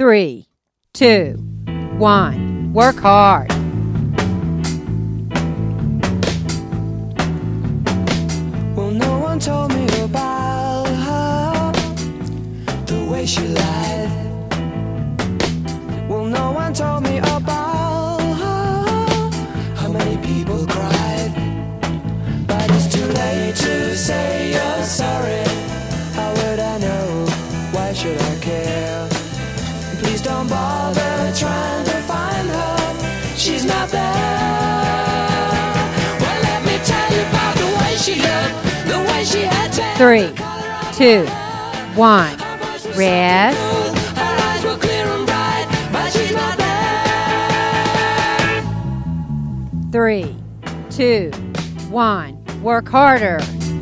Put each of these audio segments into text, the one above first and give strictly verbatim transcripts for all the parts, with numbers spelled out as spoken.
three, two, one. Work hard. Well, no one told me about her, the way she lied. Well, no one told me about her, how many people cried. But it's too late to say you're sorry. How would I know? Why should I care? Please don't bother trying to find her. She's not there. Well, let me tell you about the way she looked, the way she had to. Three, two, one. Rest. Her eyes were clear and bright, but she's not there. Three, two, one. Work harder.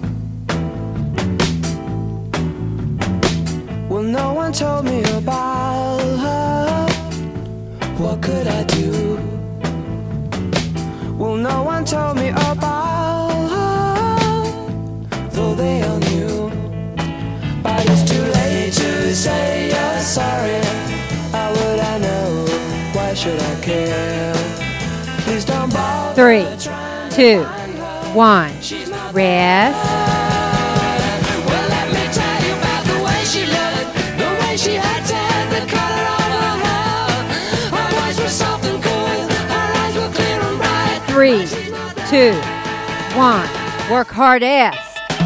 Well, no one told me about her. What could I do? Well, no one told me about her, though they all knew. But it's too late to say you're sorry. How would I know? Why should I care? Please don't bother. Three, trying to two, find her. one. She's not Rest. Well, let me tell you about the way she looked, the way she had tan, the color of her hair. Her voice was soft and cool, her eyes were clear and bright. Three, two, one. Work hard ass.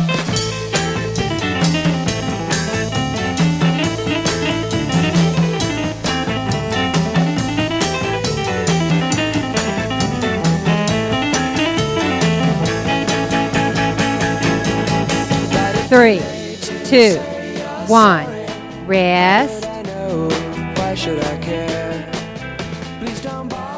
Three, two, one. Rest. I know, why should I care? Please don't bother.